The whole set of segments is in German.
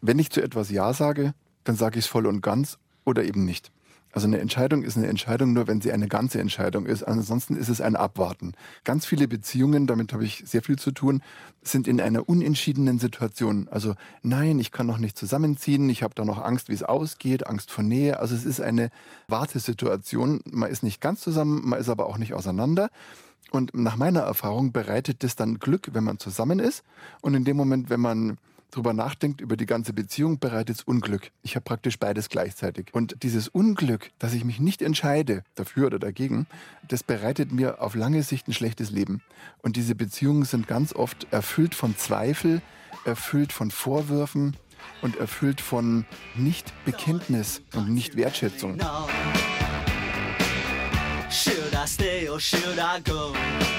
Wenn ich zu etwas Ja sage, dann sage ich es voll und ganz oder eben nicht. Also eine Entscheidung ist eine Entscheidung nur, wenn sie eine ganze Entscheidung ist. Ansonsten ist es ein Abwarten. Ganz viele Beziehungen, damit habe ich sehr viel zu tun, sind in einer unentschiedenen Situation. Also nein, ich kann noch nicht zusammenziehen, ich habe da noch Angst, wie es ausgeht, Angst vor Nähe. Also es ist eine Wartesituation. Man ist nicht ganz zusammen, man ist aber auch nicht auseinander. Und nach meiner Erfahrung bereitet das dann Glück, wenn man zusammen ist. Und in dem Moment, wenn man drüber nachdenkt, über die ganze Beziehung, bereitet es Unglück. Ich habe praktisch beides gleichzeitig. Und dieses Unglück, dass ich mich nicht entscheide, dafür oder dagegen, das bereitet mir auf lange Sicht ein schlechtes Leben. Und diese Beziehungen sind ganz oft erfüllt von Zweifel, erfüllt von Vorwürfen und erfüllt von Nicht-Bekenntnis und Nicht-Wertschätzung. Should I stay or should I go?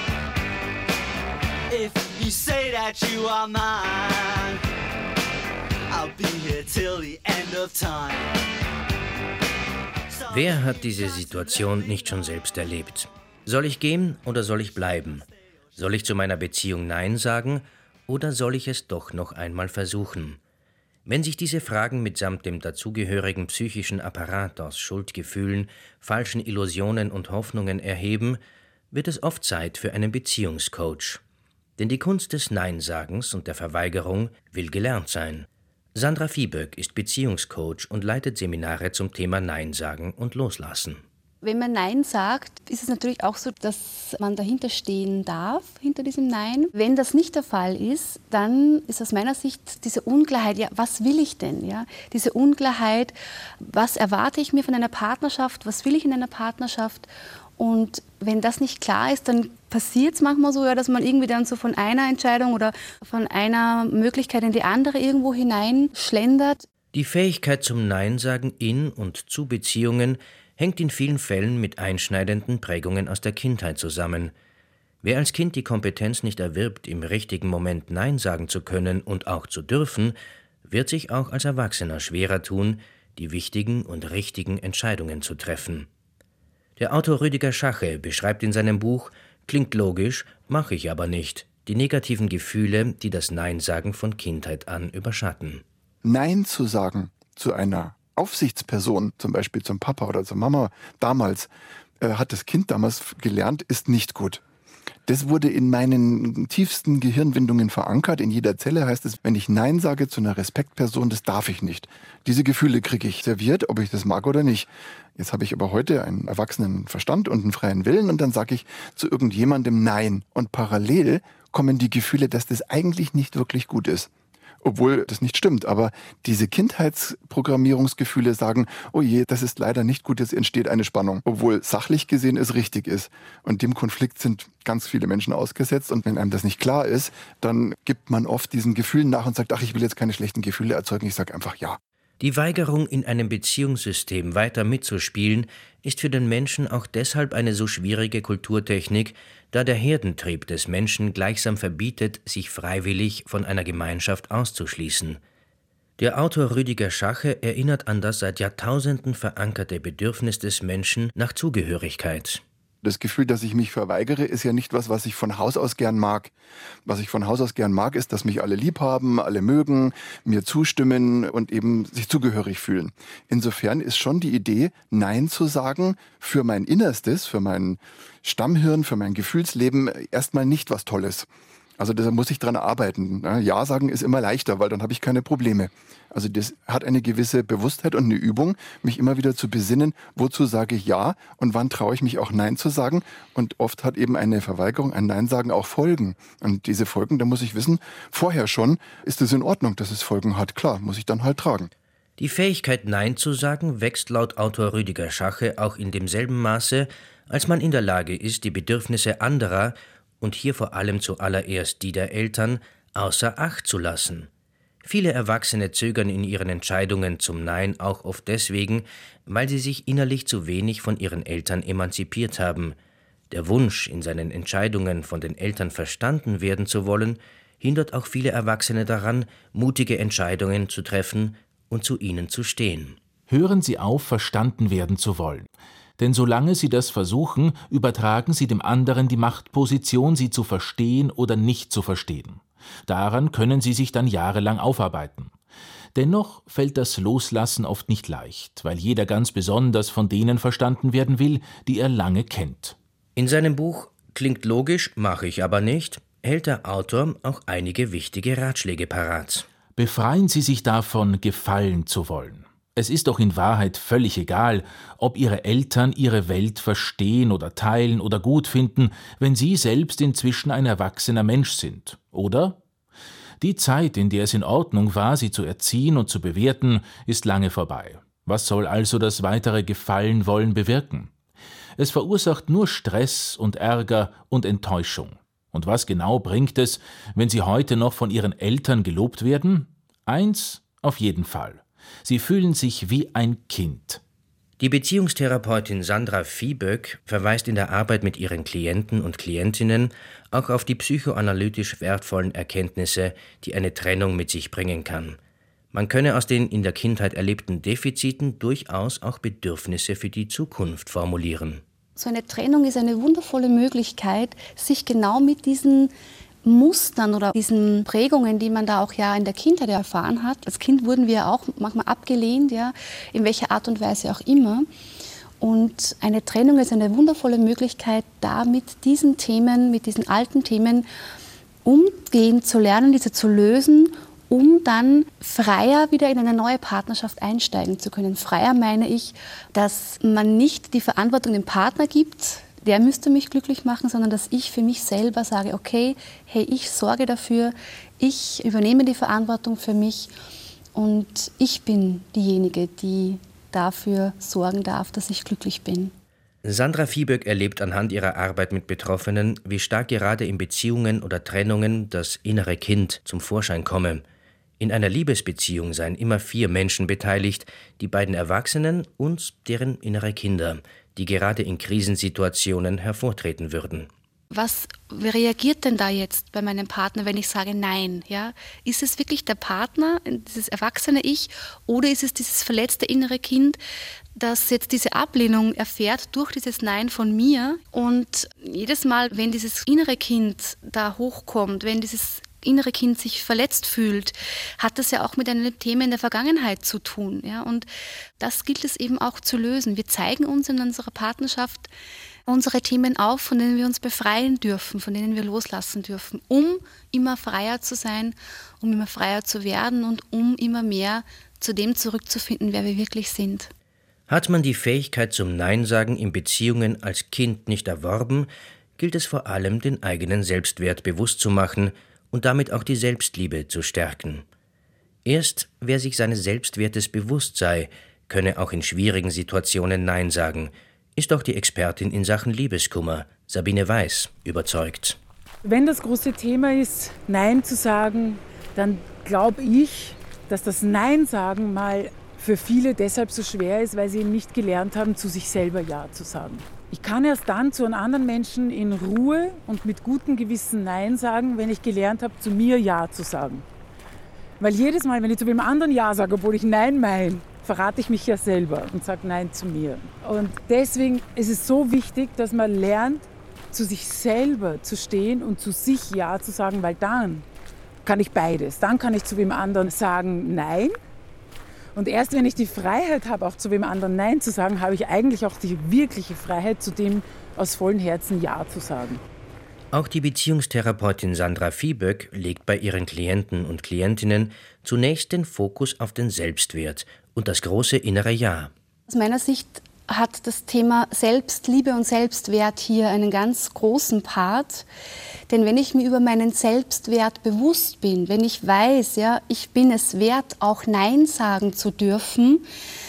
If you say that you are mine, I'll be here till the end of time. Wer hat diese Situation nicht schon selbst erlebt? Soll ich gehen oder soll ich bleiben? Soll ich zu meiner Beziehung Nein sagen oder soll ich es doch noch einmal versuchen? Wenn sich diese Fragen mitsamt dem dazugehörigen psychischen Apparat aus Schuldgefühlen, falschen Illusionen und Hoffnungen erheben, wird es oft Zeit für einen Beziehungscoach. Denn die Kunst des Neinsagens und der Verweigerung will gelernt sein. Sandra Viehböck ist Beziehungscoach und leitet Seminare zum Thema Nein sagen und Loslassen. Wenn man Nein sagt, ist es natürlich auch so, dass man dahinter stehen darf, hinter diesem Nein. Wenn das nicht der Fall ist, dann ist aus meiner Sicht diese Unklarheit, ja, was will ich denn? Ja? Diese Unklarheit, was erwarte ich mir von einer Partnerschaft, was will ich in einer Partnerschaft? Und wenn das nicht klar ist, dann passiert es manchmal so, ja, dass man irgendwie dann so von einer Entscheidung oder von einer Möglichkeit in die andere irgendwo hineinschlendert. Die Fähigkeit zum Nein-Sagen in und zu Beziehungen hängt in vielen Fällen mit einschneidenden Prägungen aus der Kindheit zusammen. Wer als Kind die Kompetenz nicht erwirbt, im richtigen Moment Nein sagen zu können und auch zu dürfen, wird sich auch als Erwachsener schwerer tun, die wichtigen und richtigen Entscheidungen zu treffen. Der Autor Rüdiger Schache beschreibt in seinem Buch »Klingt logisch, mache ich aber nicht« die negativen Gefühle, die das Nein-Sagen von Kindheit an überschatten. Nein zu sagen zu einer Aufsichtsperson, zum Beispiel zum Papa oder zur Mama, damals, hat das Kind damals gelernt, ist nicht gut. Das wurde in meinen tiefsten Gehirnwindungen verankert. In jeder Zelle heißt es, wenn ich Nein sage zu einer Respektperson, das darf ich nicht. Diese Gefühle kriege ich serviert, ob ich das mag oder nicht. Jetzt habe ich aber heute einen erwachsenen Verstand und einen freien Willen und dann sage ich zu irgendjemandem Nein. Und parallel kommen die Gefühle, dass das eigentlich nicht wirklich gut ist. Obwohl das nicht stimmt, aber diese Kindheitsprogrammierungsgefühle sagen, oh je, das ist leider nicht gut, jetzt entsteht eine Spannung, obwohl sachlich gesehen es richtig ist. Und dem Konflikt sind ganz viele Menschen ausgesetzt und wenn einem das nicht klar ist, dann gibt man oft diesen Gefühlen nach und sagt, ach, ich will jetzt keine schlechten Gefühle erzeugen, ich sage einfach ja. Die Weigerung, in einem Beziehungssystem weiter mitzuspielen, ist für den Menschen auch deshalb eine so schwierige Kulturtechnik, da der Herdentrieb des Menschen gleichsam verbietet, sich freiwillig von einer Gemeinschaft auszuschließen. Der Autor Rüdiger Schache erinnert an das seit Jahrtausenden verankerte Bedürfnis des Menschen nach Zugehörigkeit. Das Gefühl, dass ich mich verweigere, ist ja nicht was ich von Haus aus gern mag. Was ich von Haus aus gern mag, ist, dass mich alle lieb haben, alle mögen, mir zustimmen und eben sich zugehörig fühlen. Insofern ist schon die Idee, Nein zu sagen für mein Innerstes, für mein Stammhirn, für mein Gefühlsleben erstmal nicht was Tolles. Also da muss ich dran arbeiten. Ja sagen ist immer leichter, weil dann habe ich keine Probleme. Also das hat eine gewisse Bewusstheit und eine Übung, mich immer wieder zu besinnen, wozu sage ich Ja und wann traue ich mich auch Nein zu sagen. Und oft hat eben eine Verweigerung, ein Nein sagen auch Folgen. Und diese Folgen, da muss ich wissen, vorher schon, ist es in Ordnung, dass es Folgen hat. Klar, muss ich dann halt tragen. Die Fähigkeit, Nein zu sagen, wächst laut Autor Rüdiger Schache auch in demselben Maße, als man in der Lage ist, die Bedürfnisse anderer und hier vor allem zuallererst die der Eltern, außer Acht zu lassen. Viele Erwachsene zögern in ihren Entscheidungen zum Nein auch oft deswegen, weil sie sich innerlich zu wenig von ihren Eltern emanzipiert haben. Der Wunsch, in seinen Entscheidungen von den Eltern verstanden werden zu wollen, hindert auch viele Erwachsene daran, mutige Entscheidungen zu treffen und zu ihnen zu stehen. Hören Sie auf, verstanden werden zu wollen. Denn solange Sie das versuchen, übertragen Sie dem anderen die Machtposition, Sie zu verstehen oder nicht zu verstehen. Daran können Sie sich dann jahrelang aufarbeiten. Dennoch fällt das Loslassen oft nicht leicht, weil jeder ganz besonders von denen verstanden werden will, die er lange kennt. In seinem Buch Klingt logisch, mache ich aber nicht, hält der Autor auch einige wichtige Ratschläge parat. Befreien Sie sich davon, gefallen zu wollen. Es ist doch in Wahrheit völlig egal, ob Ihre Eltern Ihre Welt verstehen oder teilen oder gut finden, wenn Sie selbst inzwischen ein erwachsener Mensch sind, oder? Die Zeit, in der es in Ordnung war, Sie zu erziehen und zu bewerten, ist lange vorbei. Was soll also das weitere Gefallen wollen bewirken? Es verursacht nur Stress und Ärger und Enttäuschung. Und was genau bringt es, wenn Sie heute noch von Ihren Eltern gelobt werden? Eins auf jeden Fall. Sie fühlen sich wie ein Kind. Die Beziehungstherapeutin Sandra Viehböck verweist in der Arbeit mit ihren Klienten und Klientinnen auch auf die psychoanalytisch wertvollen Erkenntnisse, die eine Trennung mit sich bringen kann. Man könne aus den in der Kindheit erlebten Defiziten durchaus auch Bedürfnisse für die Zukunft formulieren. So eine Trennung ist eine wundervolle Möglichkeit, sich genau mit diesen Mustern oder diesen Prägungen, die man da auch ja in der Kindheit erfahren hat. Als Kind wurden wir auch manchmal abgelehnt, ja, in welcher Art und Weise auch immer. Und eine Trennung ist eine wundervolle Möglichkeit, da mit diesen Themen, mit diesen alten Themen umgehen zu lernen, diese zu lösen, um dann freier wieder in eine neue Partnerschaft einsteigen zu können. Freier meine ich, dass man nicht die Verantwortung dem Partner gibt, der müsste mich glücklich machen, sondern dass ich für mich selber sage, okay, hey, ich sorge dafür, ich übernehme die Verantwortung für mich und ich bin diejenige, die dafür sorgen darf, dass ich glücklich bin. Sandra Viehböck erlebt anhand ihrer Arbeit mit Betroffenen, wie stark gerade in Beziehungen oder Trennungen das innere Kind zum Vorschein komme. In einer Liebesbeziehung seien immer 4 Menschen beteiligt, die beiden Erwachsenen und deren innere Kinder, die gerade in Krisensituationen hervortreten würden. Was reagiert denn da jetzt bei meinem Partner, wenn ich sage Nein? Ja? Ist es wirklich der Partner, dieses erwachsene Ich, oder ist es dieses verletzte innere Kind, das jetzt diese Ablehnung erfährt durch dieses Nein von mir? Und jedes Mal, wenn dieses innere Kind da hochkommt, wenn dieses innere Kind sich verletzt fühlt, hat das ja auch mit einem Thema in der Vergangenheit zu tun. Ja? Und das gilt es eben auch zu lösen. Wir zeigen uns in unserer Partnerschaft unsere Themen auf, von denen wir uns befreien dürfen, von denen wir loslassen dürfen, um immer freier zu sein, um immer freier zu werden und um immer mehr zu dem zurückzufinden, wer wir wirklich sind. Hat man die Fähigkeit zum Nein-Sagen in Beziehungen als Kind nicht erworben, gilt es vor allem, den eigenen Selbstwert bewusst zu machen und damit auch die Selbstliebe zu stärken. Erst wer sich seines Selbstwertes bewusst sei, könne auch in schwierigen Situationen Nein sagen, ist auch die Expertin in Sachen Liebeskummer, Sabine Weiß, überzeugt. Wenn das große Thema ist, Nein zu sagen, dann glaube ich, dass das Nein sagen mal für viele deshalb so schwer ist, weil sie eben nicht gelernt haben, zu sich selber Ja zu sagen. Ich kann erst dann zu einem anderen Menschen in Ruhe und mit gutem Gewissen Nein sagen, wenn ich gelernt habe, zu mir Ja zu sagen. Weil jedes Mal, wenn ich zu dem anderen Ja sage, obwohl ich Nein meine, verrate ich mich ja selber und sage Nein zu mir. Und deswegen ist es so wichtig, dass man lernt, zu sich selber zu stehen und zu sich Ja zu sagen, weil dann kann ich beides. Dann kann ich zu dem anderen sagen Nein. Und erst wenn ich die Freiheit habe, auch zu dem anderen Nein zu sagen, habe ich eigentlich auch die wirkliche Freiheit, zu dem aus vollem Herzen Ja zu sagen. Auch die Beziehungstherapeutin Sandra Viehböck legt bei ihren Klienten und Klientinnen zunächst den Fokus auf den Selbstwert und das große innere Ja. Aus meiner Sicht hat das Thema Selbstliebe und Selbstwert hier einen ganz großen Part. Denn wenn ich mir über meinen Selbstwert bewusst bin, wenn ich weiß, ja, ich bin es wert, auch Nein sagen zu dürfen,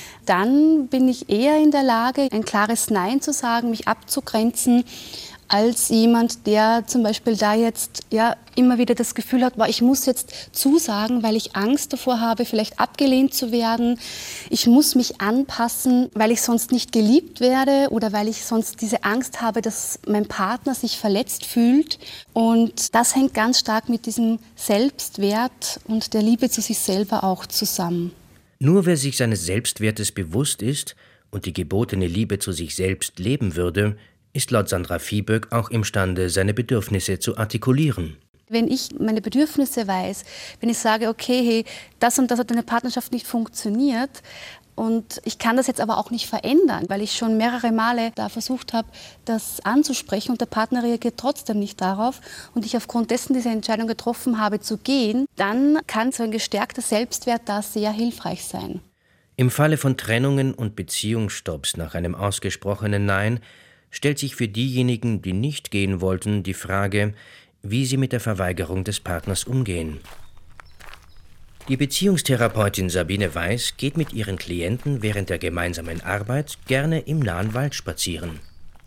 dann bin ich eher in der Lage, ein klares Nein zu sagen, mich abzugrenzen, als jemand, der zum Beispiel da jetzt ja immer wieder das Gefühl hat, ich muss jetzt zusagen, weil ich Angst davor habe, vielleicht abgelehnt zu werden. Ich muss mich anpassen, weil ich sonst nicht geliebt werde oder weil ich sonst diese Angst habe, dass mein Partner sich verletzt fühlt. Und das hängt ganz stark mit diesem Selbstwert und der Liebe zu sich selber auch zusammen. Nur wer sich seines Selbstwertes bewusst ist und die gebotene Liebe zu sich selbst leben würde, ist laut Sandra Viehböck auch imstande, seine Bedürfnisse zu artikulieren. Wenn ich meine Bedürfnisse weiß, wenn ich sage, okay, hey, das und das hat in der Partnerschaft nicht funktioniert und ich kann das jetzt aber auch nicht verändern, weil ich schon mehrere Male da versucht habe, das anzusprechen und der Partner reagiert trotzdem nicht darauf und ich aufgrund dessen diese Entscheidung getroffen habe, zu gehen, dann kann so ein gestärkter Selbstwert da sehr hilfreich sein. Im Falle von Trennungen und Beziehungsstopps nach einem ausgesprochenen Nein stellt sich für diejenigen, die nicht gehen wollten, die Frage, wie sie mit der Verweigerung des Partners umgehen. Die Beziehungstherapeutin Sabine Weiß geht mit ihren Klienten während der gemeinsamen Arbeit gerne im nahen Wald spazieren.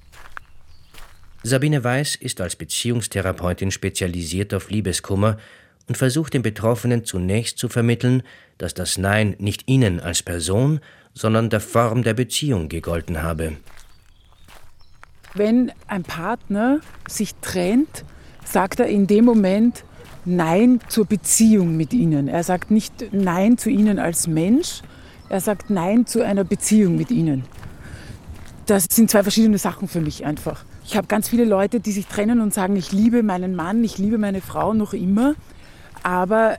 Sabine Weiß ist als Beziehungstherapeutin spezialisiert auf Liebeskummer und versucht den Betroffenen zunächst zu vermitteln, dass das Nein nicht ihnen als Person, sondern der Form der Beziehung gegolten habe. Wenn ein Partner sich trennt, sagt er in dem Moment Nein zur Beziehung mit ihnen. Er sagt nicht Nein zu ihnen als Mensch, er sagt Nein zu einer Beziehung mit ihnen. Das sind zwei verschiedene Sachen für mich einfach. Ich habe ganz viele Leute, die sich trennen und sagen, ich liebe meinen Mann, ich liebe meine Frau noch immer, aber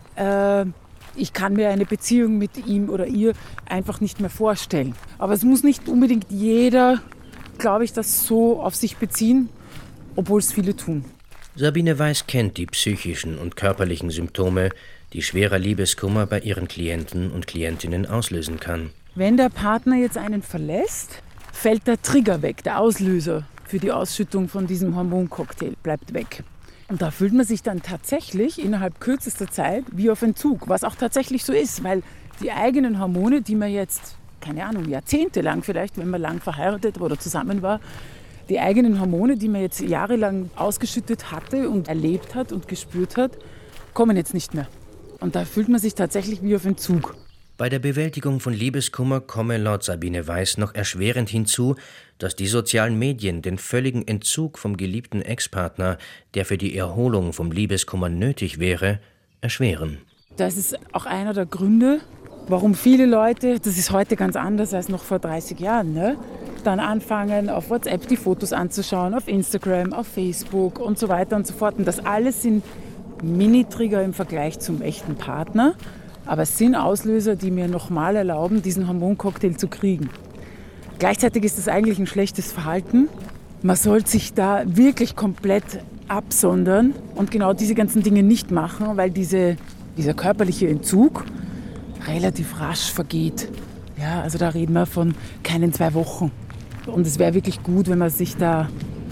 ich kann mir eine Beziehung mit ihm oder ihr einfach nicht mehr vorstellen. Aber es muss nicht unbedingt jeder, glaube ich, das so auf sich beziehen, obwohl es viele tun. Sabine Weiß kennt die psychischen und körperlichen Symptome, die schwerer Liebeskummer bei ihren Klienten und Klientinnen auslösen kann. Wenn der Partner jetzt einen verlässt, fällt der Trigger weg, der Auslöser für die Ausschüttung von diesem Hormoncocktail bleibt weg. Und da fühlt man sich dann tatsächlich innerhalb kürzester Zeit wie auf Entzug, was auch tatsächlich so ist, weil die eigenen Hormone, die man jetzt, keine Ahnung, jahrzehntelang vielleicht, wenn man lang verheiratet oder zusammen war, die eigenen Hormone, die man jetzt jahrelang ausgeschüttet hatte und erlebt hat und gespürt hat, kommen jetzt nicht mehr. Und da fühlt man sich tatsächlich wie auf Entzug. Bei der Bewältigung von Liebeskummer komme laut Sabine Weiß noch erschwerend hinzu, dass die sozialen Medien den völligen Entzug vom geliebten Ex-Partner, der für die Erholung vom Liebeskummer nötig wäre, erschweren. Das ist auch einer der Gründe, warum viele Leute, das ist heute ganz anders als noch vor 30 Jahren, ne? Dann anfangen, auf WhatsApp die Fotos anzuschauen, auf Instagram, auf Facebook und so weiter und so fort. Und das alles sind Mini-Trigger im Vergleich zum echten Partner. Aber es sind Auslöser, die mir nochmal erlauben, diesen Hormoncocktail zu kriegen. Gleichzeitig ist das eigentlich ein schlechtes Verhalten. Man sollte sich da wirklich komplett absondern und genau diese ganzen Dinge nicht machen, weil dieser körperliche Entzug relativ rasch vergeht. Ja, also da reden wir von keinen 2 Wochen. Und es wäre wirklich gut, wenn man sich da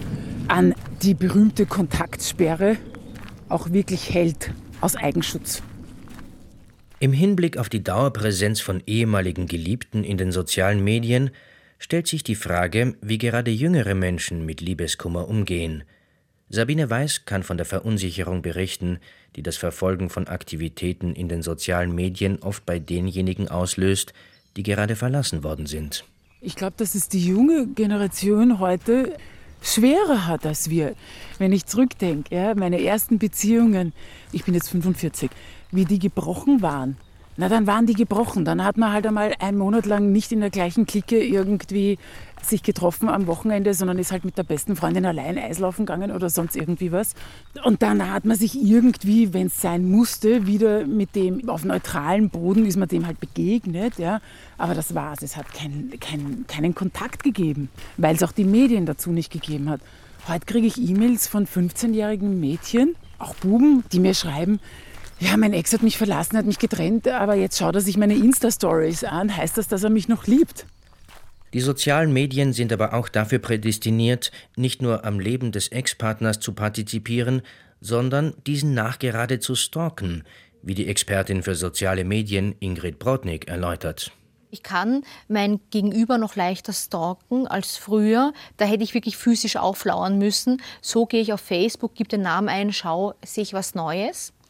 an die berühmte Kontaktsperre auch wirklich hält, aus Eigenschutz. Im Hinblick auf die Dauerpräsenz von ehemaligen Geliebten in den sozialen Medien stellt sich die Frage, wie gerade jüngere Menschen mit Liebeskummer umgehen. Sabine Weiß kann von der Verunsicherung berichten, die das Verfolgen von Aktivitäten in den sozialen Medien oft bei denjenigen auslöst, die gerade verlassen worden sind. Ich glaube, dass es die junge Generation heute schwerer hat als wir. Wenn ich zurückdenke, ja, meine ersten Beziehungen, ich bin jetzt 45, wie die gebrochen waren. Na, dann waren die gebrochen. Dann hat man halt einmal einen Monat lang nicht in der gleichen Clique irgendwie sich getroffen am Wochenende, sondern ist halt mit der besten Freundin allein Eislaufen gegangen oder sonst irgendwie was. Und dann hat man sich irgendwie, wenn es sein musste, wieder mit dem auf neutralem Boden ist man dem halt begegnet. Ja. Aber das war's. Es hat keinen Kontakt gegeben, weil es auch die Medien dazu nicht gegeben hat. Heute kriege ich E-Mails von 15-jährigen Mädchen, auch Buben, die mir schreiben, ja, mein Ex hat mich verlassen, hat mich getrennt, aber jetzt schaut er sich meine Insta-Stories an. Heißt das, dass er mich noch liebt? Die sozialen Medien sind aber auch dafür prädestiniert, nicht nur am Leben des Ex-Partners zu partizipieren, sondern diesen nachgerade zu stalken, wie die Expertin für soziale Medien Ingrid Brodnik erläutert. Ich kann mein Gegenüber noch leichter stalken als früher. Da hätte ich wirklich physisch auflauern müssen. So gehe ich auf Facebook, gebe den Namen ein, schaue, sehe ich was Neues.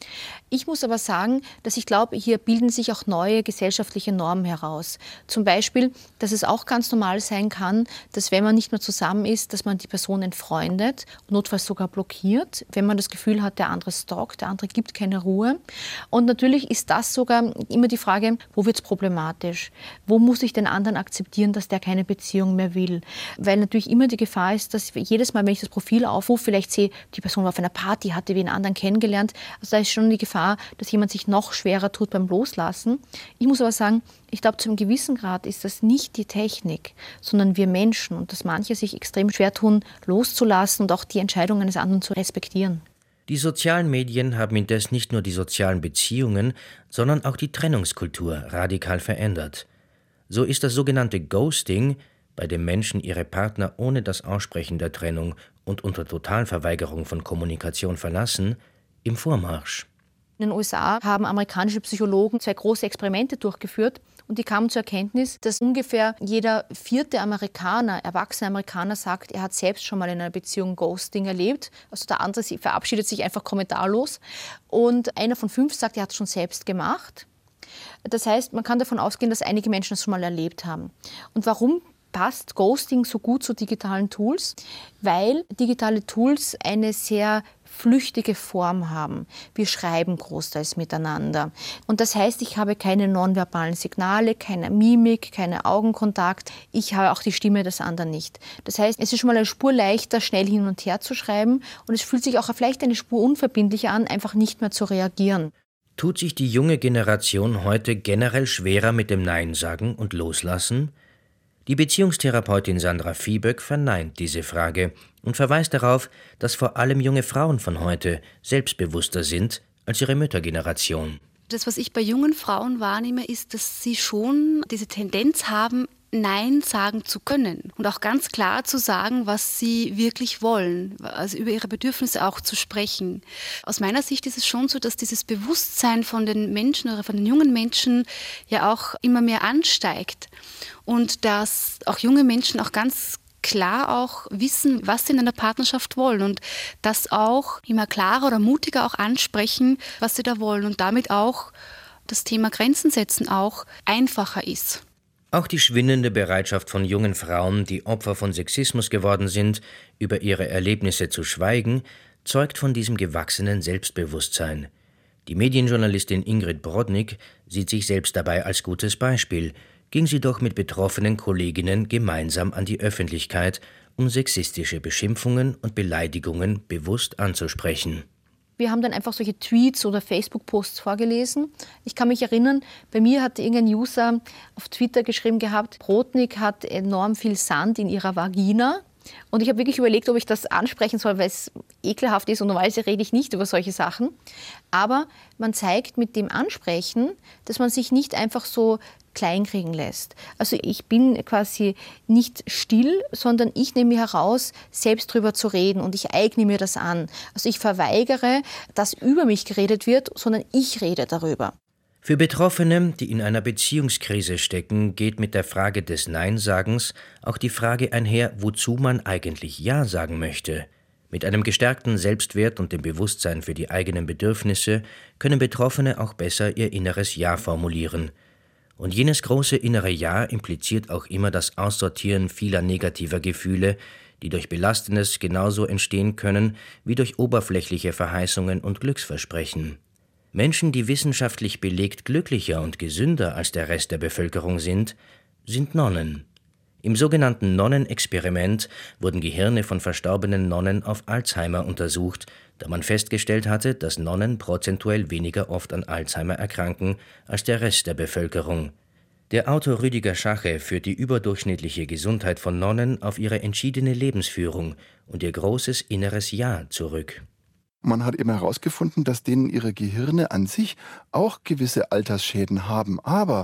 Ich muss aber sagen, dass ich glaube, hier bilden sich auch neue gesellschaftliche Normen heraus. Zum Beispiel, dass es auch ganz normal sein kann, dass wenn man nicht mehr zusammen ist, dass man die Person entfreundet, notfalls sogar blockiert, wenn man das Gefühl hat, der andere stalkt, der andere gibt keine Ruhe. Und natürlich ist das sogar immer die Frage, wo wird es problematisch? Wo muss ich den anderen akzeptieren, dass der keine Beziehung mehr will? Weil natürlich immer die Gefahr ist, dass jedes Mal, wenn ich das Profil aufrufe, vielleicht sehe, die Person war auf einer Party, hatte wen anderen kennengelernt. Also da ist schon die Gefahr, dass jemand sich noch schwerer tut beim Loslassen. Ich muss aber sagen, ich glaube, zu einem gewissen Grad ist das nicht die Technik, sondern wir Menschen und dass manche sich extrem schwer tun, loszulassen und auch die Entscheidung eines anderen zu respektieren. Die sozialen Medien haben indes nicht nur die sozialen Beziehungen, sondern auch die Trennungskultur radikal verändert. So ist das sogenannte Ghosting, bei dem Menschen ihre Partner ohne das Aussprechen der Trennung und unter Totalverweigerung von Kommunikation verlassen, im Vormarsch. In den USA haben amerikanische Psychologen 2 große Experimente durchgeführt und die kamen zur Erkenntnis, dass ungefähr jeder 4. erwachsene Amerikaner sagt, er hat selbst schon mal in einer Beziehung Ghosting erlebt. Also der andere verabschiedet sich einfach kommentarlos. Und einer von 5 sagt, er hat es schon selbst gemacht. Das heißt, man kann davon ausgehen, dass einige Menschen das schon mal erlebt haben. Und warum passt Ghosting so gut zu digitalen Tools? Weil digitale Tools eine sehr flüchtige Form haben. Wir schreiben großteils miteinander. Und das heißt, ich habe keine nonverbalen Signale, keine Mimik, keinen Augenkontakt. Ich habe auch die Stimme des anderen nicht. Das heißt, es ist schon mal eine Spur leichter, schnell hin und her zu schreiben. Und es fühlt sich auch vielleicht eine Spur unverbindlicher an, einfach nicht mehr zu reagieren. Tut sich die junge Generation heute generell schwerer mit dem Nein sagen und Loslassen? Die Beziehungstherapeutin Sandra Viehböck verneint diese Frage und verweist darauf, dass vor allem junge Frauen von heute selbstbewusster sind als ihre Müttergeneration. Das, was ich bei jungen Frauen wahrnehme, ist, dass sie schon diese Tendenz haben, Nein sagen zu können und auch ganz klar zu sagen, was sie wirklich wollen, also über ihre Bedürfnisse auch zu sprechen. Aus meiner Sicht ist es schon so, dass dieses Bewusstsein von den Menschen oder von den jungen Menschen ja auch immer mehr ansteigt und dass auch junge Menschen auch ganz klar auch wissen, was sie in einer Partnerschaft wollen und das auch immer klarer oder mutiger auch ansprechen, was sie da wollen und damit auch das Thema Grenzen setzen auch einfacher ist. Auch die schwindende Bereitschaft von jungen Frauen, die Opfer von Sexismus geworden sind, über ihre Erlebnisse zu schweigen, zeugt von diesem gewachsenen Selbstbewusstsein. Die Medienjournalistin Ingrid Brodnik sieht sich selbst dabei als gutes Beispiel, ging sie doch mit betroffenen Kolleginnen gemeinsam an die Öffentlichkeit, um sexistische Beschimpfungen und Beleidigungen bewusst anzusprechen. Wir haben dann einfach solche Tweets oder Facebook-Posts vorgelesen. Ich kann mich erinnern, bei mir hat irgendein User auf Twitter geschrieben gehabt, Brodnik hat enorm viel Sand in ihrer Vagina. Und ich habe wirklich überlegt, ob ich das ansprechen soll, weil es ekelhaft ist und normalerweise rede ich nicht über solche Sachen. Aber man zeigt mit dem Ansprechen, dass man sich nicht einfach so kleinkriegen lässt. Also ich bin quasi nicht still, sondern ich nehme mir heraus, selbst drüber zu reden und ich eigne mir das an. Also ich verweigere, dass über mich geredet wird, sondern ich rede darüber. Für Betroffene, die in einer Beziehungskrise stecken, geht mit der Frage des Nein-Sagens auch die Frage einher, wozu man eigentlich Ja sagen möchte. Mit einem gestärkten Selbstwert und dem Bewusstsein für die eigenen Bedürfnisse können Betroffene auch besser ihr inneres Ja formulieren. Und jenes große innere Ja impliziert auch immer das Aussortieren vieler negativer Gefühle, die durch Belastendes genauso entstehen können wie durch oberflächliche Verheißungen und Glücksversprechen. Menschen, die wissenschaftlich belegt glücklicher und gesünder als der Rest der Bevölkerung sind Nonnen. Im sogenannten Nonnenexperiment wurden Gehirne von verstorbenen Nonnen auf Alzheimer untersucht, da man festgestellt hatte, dass Nonnen prozentuell weniger oft an Alzheimer erkranken als der Rest der Bevölkerung. Der Autor Rüdiger Schache führt die überdurchschnittliche Gesundheit von Nonnen auf ihre entschiedene Lebensführung und ihr großes inneres Ja zurück. Man hat eben herausgefunden, dass denen ihre Gehirne an sich auch gewisse Altersschäden haben. Aber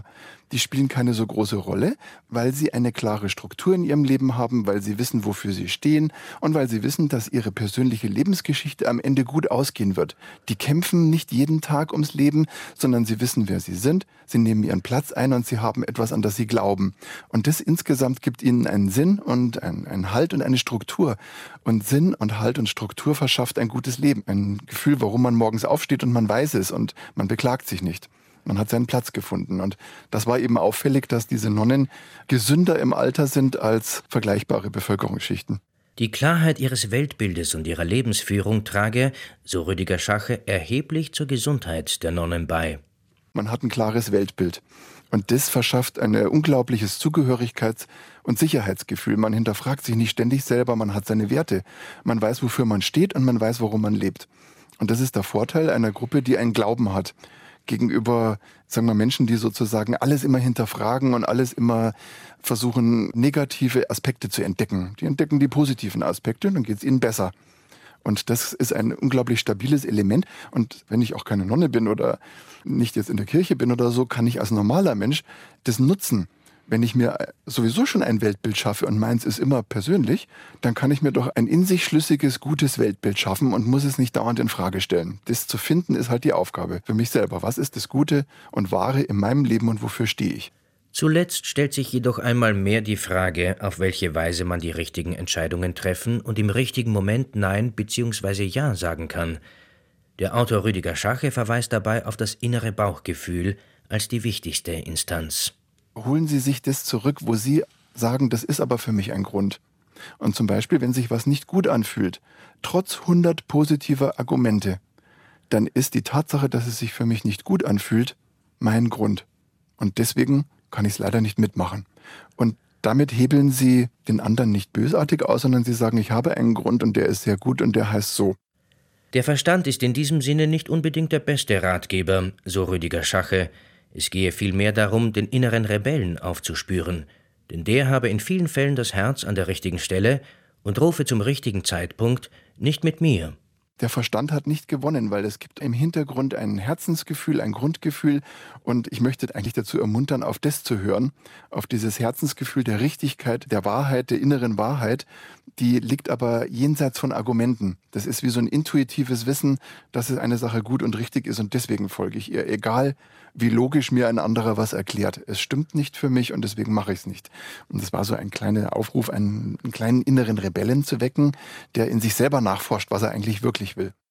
die spielen keine so große Rolle, weil sie eine klare Struktur in ihrem Leben haben, weil sie wissen, wofür sie stehen und weil sie wissen, dass ihre persönliche Lebensgeschichte am Ende gut ausgehen wird. Die kämpfen nicht jeden Tag ums Leben, sondern sie wissen, wer sie sind, sie nehmen ihren Platz ein und sie haben etwas, an das sie glauben. Und das insgesamt gibt ihnen einen Sinn und einen Halt und eine Struktur. Und Sinn und Halt und Struktur verschafft ein gutes Leben. Ein Gefühl, warum man morgens aufsteht und man weiß es und man beklagt sich nicht. Man hat seinen Platz gefunden. Und das war eben auffällig, dass diese Nonnen gesünder im Alter sind als vergleichbare Bevölkerungsschichten. Die Klarheit ihres Weltbildes und ihrer Lebensführung trage, so Rüdiger Schache, erheblich zur Gesundheit der Nonnen bei. Man hat ein klares Weltbild. Und das verschafft ein unglaubliches Zugehörigkeits- und Sicherheitsgefühl. Man hinterfragt sich nicht ständig selber, man hat seine Werte. Man weiß, wofür man steht und man weiß, warum man lebt. Und das ist der Vorteil einer Gruppe, die einen Glauben hat. Gegenüber, sagen wir, Menschen, die sozusagen alles immer hinterfragen und alles immer versuchen, negative Aspekte zu entdecken. Die entdecken die positiven Aspekte und dann geht es ihnen besser. Und das ist ein unglaublich stabiles Element. Und wenn ich auch keine Nonne bin oder nicht jetzt in der Kirche bin oder so, kann ich als normaler Mensch das nutzen. Wenn ich mir sowieso schon ein Weltbild schaffe und meins ist immer persönlich, dann kann ich mir doch ein in sich schlüssiges, gutes Weltbild schaffen und muss es nicht dauernd in Frage stellen. Das zu finden ist halt die Aufgabe für mich selber. Was ist das Gute und Wahre in meinem Leben und wofür stehe ich? Zuletzt stellt sich jedoch einmal mehr die Frage, auf welche Weise man die richtigen Entscheidungen treffen und im richtigen Moment Nein bzw. Ja sagen kann. Der Autor Rüdiger Schache verweist dabei auf das innere Bauchgefühl als die wichtigste Instanz. Holen Sie sich das zurück, wo Sie sagen, das ist aber für mich ein Grund. Und zum Beispiel, wenn sich was nicht gut anfühlt, trotz 100 positiver Argumente, dann ist die Tatsache, dass es sich für mich nicht gut anfühlt, mein Grund. Und deswegen kann ich es leider nicht mitmachen. Und damit hebeln Sie den anderen nicht bösartig aus, sondern Sie sagen, ich habe einen Grund und der ist sehr gut und der heißt so. Der Verstand ist in diesem Sinne nicht unbedingt der beste Ratgeber, so Rüdiger Schache. Es gehe vielmehr darum, den inneren Rebellen aufzuspüren, denn der habe in vielen Fällen das Herz an der richtigen Stelle und rufe zum richtigen Zeitpunkt nicht mit mir. Der Verstand hat nicht gewonnen, weil es gibt im Hintergrund ein Herzensgefühl, ein Grundgefühl und ich möchte eigentlich dazu ermuntern, auf das zu hören, auf dieses Herzensgefühl der Richtigkeit, der Wahrheit, der inneren Wahrheit, die liegt aber jenseits von Argumenten. Das ist wie so ein intuitives Wissen, dass es eine Sache gut und richtig ist und deswegen folge ich ihr, egal wie logisch mir ein anderer was erklärt. Es stimmt nicht für mich und deswegen mache ich es nicht. Und das war so ein kleiner Aufruf, einen kleinen inneren Rebellen zu wecken, der in sich selber nachforscht, was er eigentlich wirklich will.